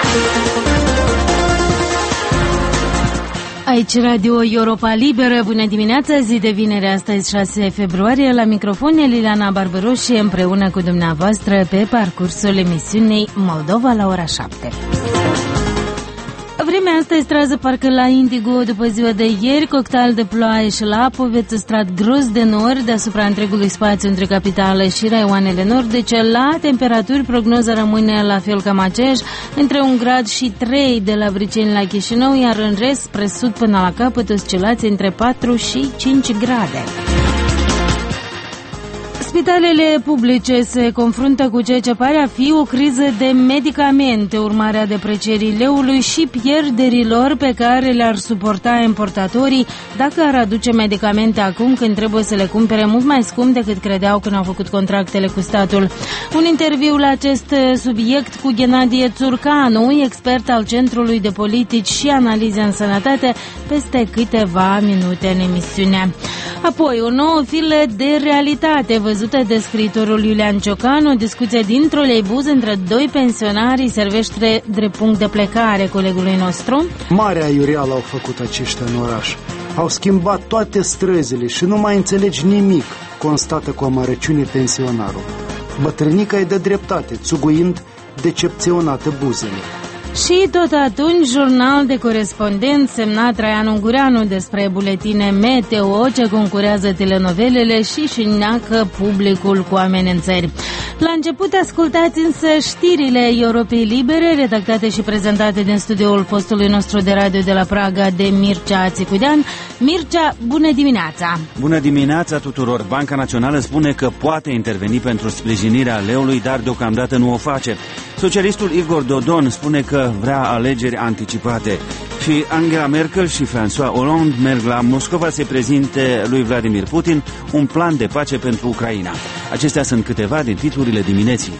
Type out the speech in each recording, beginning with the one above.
Aici Radio Europa Liberă, bună dimineața, zi de vineri, astăzi 6 februarie, la microfon Liliana Barbaroși împreună cu dumneavoastră pe parcursul emisiunii Moldova la ora 7. Vremea astăzi trază parcă la indigo după ziua de ieri, cocktail de ploaie și lapoveț, strat gros de nord deasupra întregului spațiu între capitală și raioanele nordice. La temperaturi, prognoza rămâne la fel cam aceeași, între 1 grad și 3 de la Briceni la Chișinău, iar în rest, spre sud până la capăt, oscilații între 4 și 5 grade. Spitalele publice se confruntă cu ceea ce pare a fi o criză de medicamente, urmarea deprecierii leului și pierderilor pe care le-ar suporta importatorii dacă ar aduce medicamente acum când trebuie să le cumpere mult mai scump decât credeau când au făcut contractele cu statul. Un interviu la acest subiect cu Ghenadie Țurcanu, expert al Centrului de Politici și Analize în Sănătate, peste câteva minute în emisiune. Apoi, o nouă filă de realitate văzută de scriitorul Iulian Ciocanu, o discuție din troleibuz între doi pensionari servește drept punct de plecare colegului nostru. Marea iureală au făcut aceștia în oraș. Au schimbat toate străzile și nu mai înțelegi nimic, constată cu amărăciune pensionarul. Bătrânica e de dreptate, țuguind decepționată buzele. Și tot atunci, jurnal de corespondent semnat Traian Ungureanu despre buletine meteo ce concurează telenovelele și șineacă publicul cu amenințări. La început ascultați însă știrile Europei Libere, redactate și prezentate din studioul postului nostru de radio de la Praga de Mircea Țicudean. Mircea, bună dimineața! Bună dimineața tuturor! Banca Națională spune că poate interveni pentru sprijinirea leului, dar deocamdată nu o face. Socialistul Igor Dodon spune că vrea alegeri anticipate. Și Angela Merkel și François Hollande merg la Moscova să prezinte lui Vladimir Putin un plan de pace pentru Ucraina. Acestea sunt câteva din titlurile dimineții.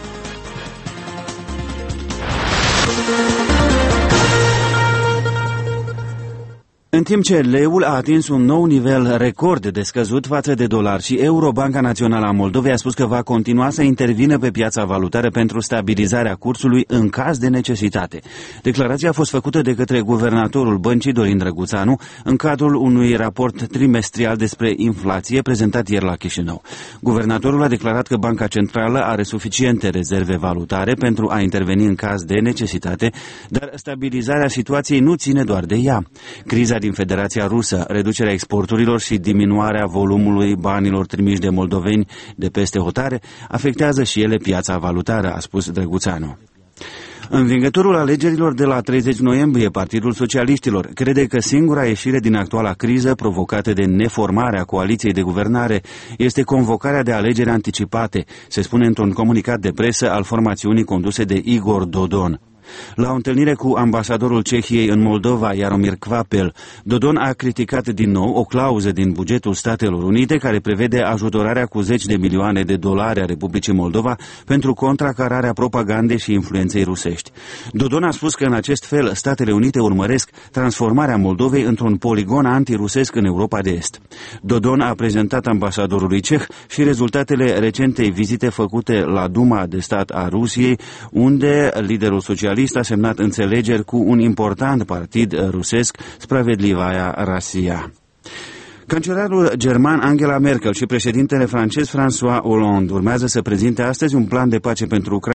În timp ce leul a atins un nou nivel record de scăzut față de dolar și euro, Banca Națională a Moldovei a spus că va continua să intervină pe piața valutară pentru stabilizarea cursului în caz de necesitate. Declarația a fost făcută de către guvernatorul băncii, Dorin Drăguțanu, în cadrul unui raport trimestrial despre inflație prezentat ieri la Chișinău. Guvernatorul a declarat că Banca Centrală are suficiente rezerve valutare pentru a interveni în caz de necesitate, dar stabilizarea situației nu ține doar de ea. Criza din Federația Rusă, reducerea exporturilor și diminuarea volumului banilor trimiși de moldoveni de peste hotare afectează și ele piața valutară, a spus Drăguțanu. Învingătorul alegerilor de la 30 noiembrie, Partidul Socialiștilor, crede că singura ieșire din actuala criză provocată de neformarea coaliției de guvernare este convocarea de alegeri anticipate, se spune într-un comunicat de presă al formațiunii conduse de Igor Dodon. La o întâlnire cu ambasadorul Cehiei în Moldova, Jaromir Kvapel, Dodon a criticat din nou o clauză din bugetul Statelor Unite care prevede ajutorarea cu 10 de milioane de dolari a Republicii Moldova pentru contracararea propagandei și influenței rusești. Dodon a spus că în acest fel Statele Unite urmăresc transformarea Moldovei într-un poligon antirusesc în Europa de Est. Dodon a prezentat ambasadorului ceh și rezultatele recentei vizite făcute la Duma de Stat a Rusiei, unde liderul socialist a semnat înțelegeri cu un important partid rusesc, Spravedlivaya Rossiya. Cancelarul german Angela Merkel și președintele francez François Hollande urmează să prezinte astăzi un plan de pace pentru Ucraina.